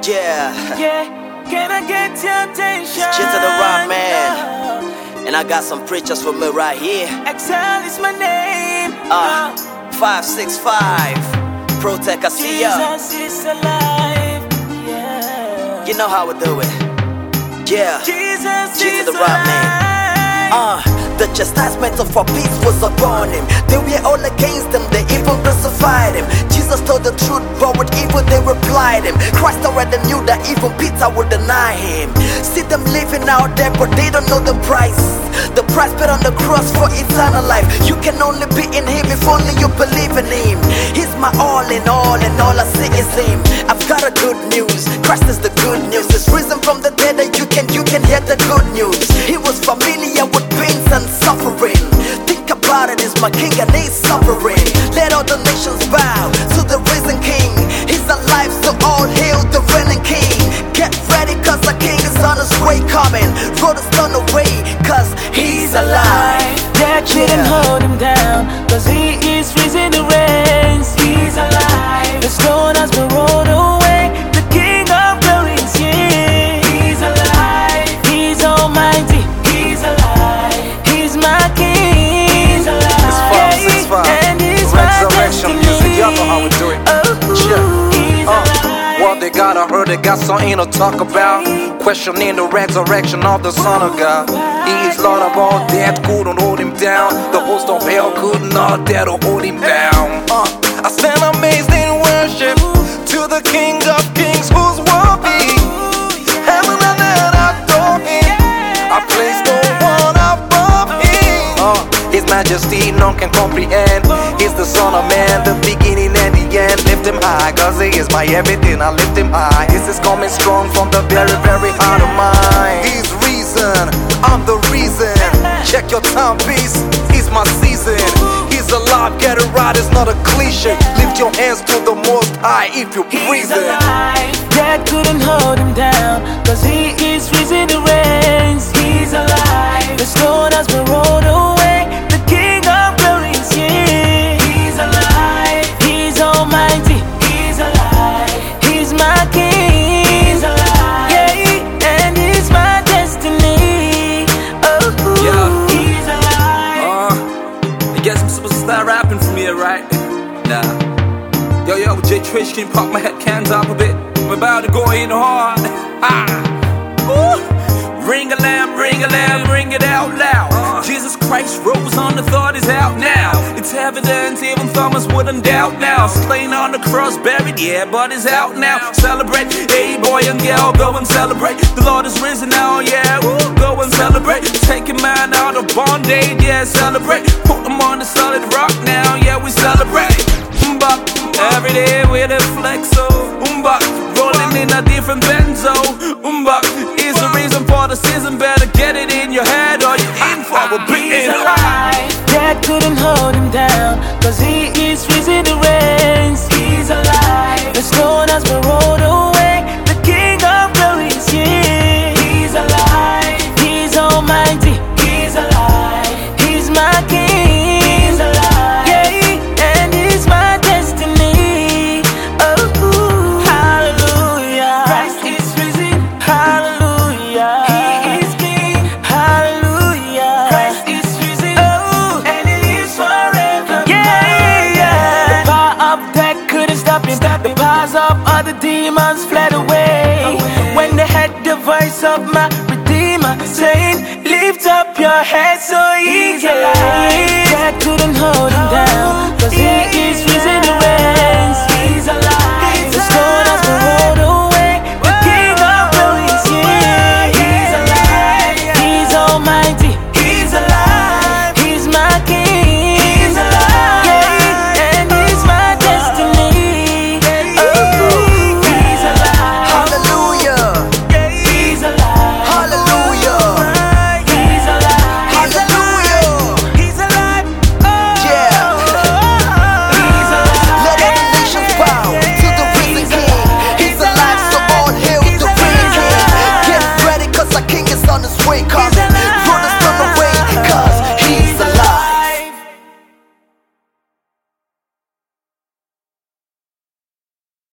Yeah, Can I get your attention? it's Jit to the Rock Man, and I got some preachers for me right here. Excel is my name. 565 Protect, I see ya. Jesus is alive. Yeah. You know how we do it. Yeah, Jesus Jit to is the Rock Man. alive. The chastisement of our peace was upon him. They were all against him, they even crucified him. Jesus told the truth, but with evil they replied him. Christ already knew that even Peter would deny him. See them living out there, but they don't know the price. The price paid on the cross for eternal life. You can only be in him if only you believe in him. He's my all and all I see is him. I've got a good news, Christ is the good news. He's risen from the dead and you can hear the good news. He was familiar with pains and suffering. Think about it, he's my king and he's suffering. Let all the nations bow to the risen king. He's alive, so all hail the reigning king. Get ready cause the king is on his way coming. Roll the stone away cause he's alive. Death couldn't hold him down, cause he is risen to reign. He's alive. The stone has been rolled away. The King of glory is here. He's alive. He's almighty. He's alive. He's my king. He's alive. It's fun. And he's my Resurrection music, y'all know how we do it. He's alive. What they gotta heard, they got something to talk about. Questioning the resurrection of the Son of God. He is Lord of all death, couldn't hold him down. The host of hell could not dare to hold him down. I stand amazed in worship to the King of Kings, who's worthy. Heaven and earth adore him. I place no one above him. His majesty none can comprehend. He's the Son of Man, the beginning and the end. Lift him high, cause he is my everything. I lift him high. This is coming strong from the very, very heart of mine. He's reason, I'm the reason. Check your timepiece, he's my season. He's alive, get it right, it's not a cliche. Lift your hands to the Most High if you're He's breathing. alive. Death couldn't hold him down, cause he is risen to reign. He's alive. The stone has been rolled away. The King of glory is here. He's alive. He's almighty. He's alive. He's my king. He's alive. Yeah, and he's my destiny. Oh, Yeah. he's alive. I guess I'm supposed to start rapping from here, right? Nah. Yo, J Trish, can you pop my head cans up a bit? I'm about to go in hard. Ring a lamb, ring it out loud. Jesus Christ rose on the thought is out now. It's evident, even Thomas wouldn't doubt now. Slain on the cross, buried, yeah, but he's out now. Celebrate, hey boy and girl, go and celebrate. The Lord is risen now, yeah, woo, go and celebrate. Taking man out of bondage, yeah, celebrate. Put them on the solid rock now, yeah, we celebrate. Every day with a flexo, rolling in a different benzo. Is the reason for the season. Better get it in your head or you're in for a beating. He's alive. Death couldn't hold him down, cause he is risen to reign. He's alive. The stone has been rolled away. The King of glory is here. He's alive. He's almighty. He's alive. He's my king. He's alive. Yeah, and he's my destiny. Oh, hallelujah. Christ is risen. Hallelujah. He is king. Hallelujah. Christ is risen. Oh, and he lives forever. Yeah. The power of death couldn't stop him. The powers of other demons fled away. When they heard the voice of my Redeemer saying, lift up your head so he's alive. Death couldn't hold him down, cause he is risen to reign. He's alive.